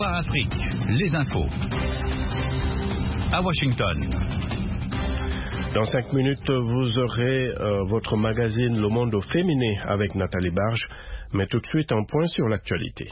Afrique, les infos. À Washington. Dans 5 minutes, vous aurez votre magazine Le Monde féminin avec Nathalie Barge. Mais tout de suite, un point sur l'actualité.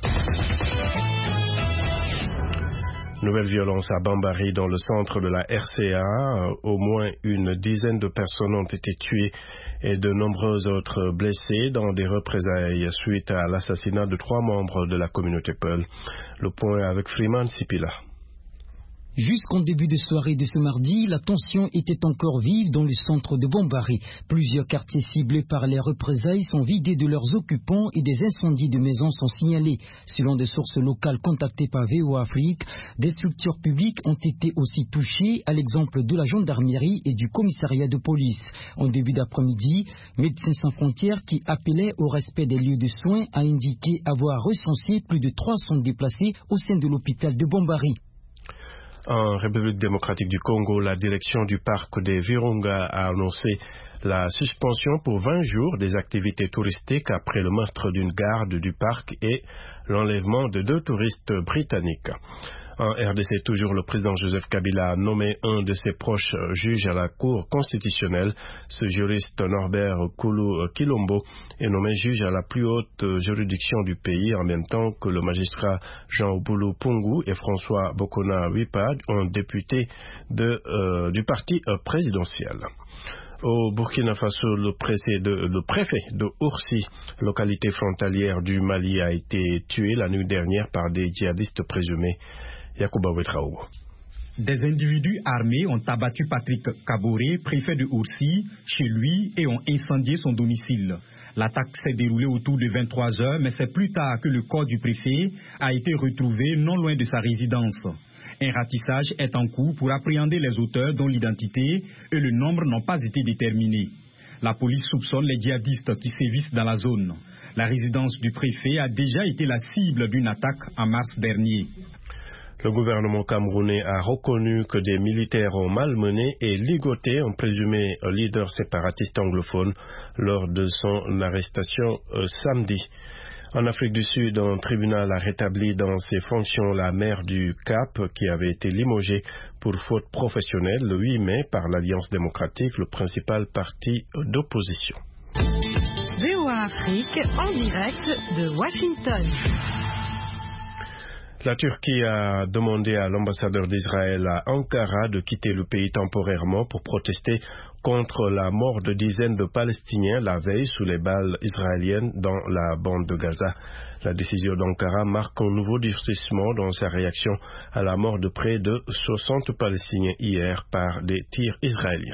Nouvelle violence à Bambari dans le centre de la RCA. Au moins une dizaine de personnes ont été tuées et de nombreux autres blessés dans des représailles suite à l'assassinat de 3 membres de la communauté Peul. Le point avec Freeman Sipila. Jusqu'en début de soirée de ce mardi, la tension était encore vive dans le centre de Bambari. Plusieurs quartiers ciblés par les représailles sont vidés de leurs occupants et des incendies de maisons sont signalés. Selon des sources locales contactées par VOA Afrique, des structures publiques ont été aussi touchées, à l'exemple de la gendarmerie et du commissariat de police. En début d'après-midi, Médecins sans frontières, qui appelait au respect des lieux de soins, a indiqué avoir recensé plus de 300 déplacés au sein de l'hôpital de Bambari. En République démocratique du Congo, la direction du parc des Virunga a annoncé la suspension pour 20 jours des activités touristiques après le meurtre d'une garde du parc et l'enlèvement de 2 touristes britanniques. En RDC, toujours, le président Joseph Kabila a nommé un de ses proches juges à la Cour constitutionnelle. Ce juriste Norbert Koulou Kilombo est nommé juge à la plus haute juridiction du pays, en même temps que le magistrat Jean Oboulou Pungu et François Bokona Wipad, un député du parti présidentiel. Au Burkina Faso, le préfet de Oursi, localité frontalière du Mali, a été tué la nuit dernière par des djihadistes présumés. Yacouba Ouetraogo. Des individus armés ont abattu Patrick Kaboré, préfet de Oursi, chez lui et ont incendié son domicile. L'attaque s'est déroulée autour de 23 heures, mais c'est plus tard que le corps du préfet a été retrouvé non loin de sa résidence. Un ratissage est en cours pour appréhender les auteurs dont l'identité et le nombre n'ont pas été déterminés. La police soupçonne les djihadistes qui sévissent dans la zone. La résidence du préfet a déjà été la cible d'une attaque en mars dernier. Le gouvernement camerounais a reconnu que des militaires ont malmené et ligoté un présumé leader séparatiste anglophone lors de son arrestation samedi. En Afrique du Sud, un tribunal a rétabli dans ses fonctions la maire du Cap qui avait été limogée pour faute professionnelle le 8 mai par l'Alliance démocratique, le principal parti d'opposition. VOA Afrique en direct de Washington. La Turquie a demandé à l'ambassadeur d'Israël à Ankara de quitter le pays temporairement pour protester contre la mort de dizaines de Palestiniens la veille sous les balles israéliennes dans la bande de Gaza. La décision d'Ankara marque un nouveau durcissement dans sa réaction à la mort de près de 60 Palestiniens hier par des tirs israéliens.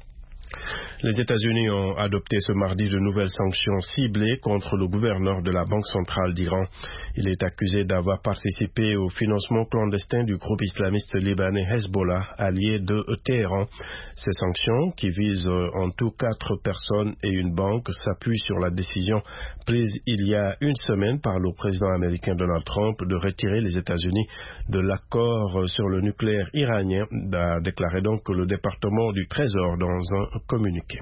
Les États-Unis ont adopté ce mardi de nouvelles sanctions ciblées contre le gouverneur de la Banque centrale d'Iran. Il est accusé d'avoir participé au financement clandestin du groupe islamiste libanais Hezbollah, allié de Téhéran. Ces sanctions, qui visent en tout 4 personnes et une banque, s'appuient sur la décision prise il y a une semaine par le président américain Donald Trump de retirer les États-Unis de l'accord sur le nucléaire iranien, a déclaré donc le département du Trésor dans un communiqué.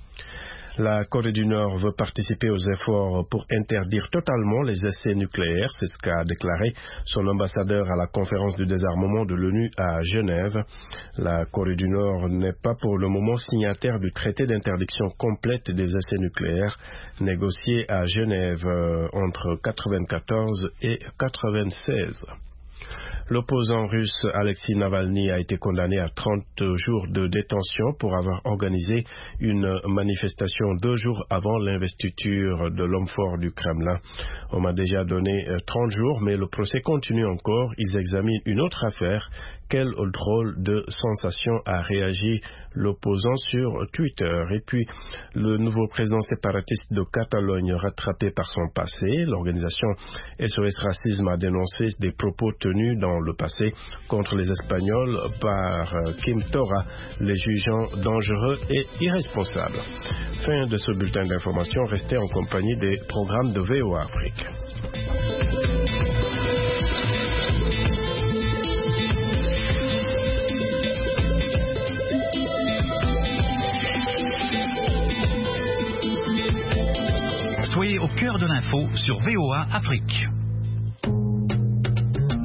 La Corée du Nord veut participer aux efforts pour interdire totalement les essais nucléaires, c'est ce qu'a déclaré son ambassadeur à la conférence du désarmement de l'ONU à Genève. La Corée du Nord n'est pas pour le moment signataire du traité d'interdiction complète des essais nucléaires négocié à Genève entre 1994 et 1996. L'opposant russe Alexei Navalny a été condamné à 30 jours de détention pour avoir organisé une manifestation 2 jours avant l'investiture de l'homme fort du Kremlin. On m'a déjà donné 30 jours, mais le procès continue encore. Ils examinent une autre affaire. Quelle drôle de sensation a réagi l'opposant sur Twitter. Et puis, le nouveau président séparatiste de Catalogne rattrapé par son passé. L'organisation SOS Racisme a dénoncé des propos tenus dans le passé contre les Espagnols par Quim Torra, les jugeant dangereux et irresponsables. Fin de ce bulletin d'information. Restez en compagnie des programmes de VOA Afrique. Soyez au cœur de l'info sur VOA Afrique.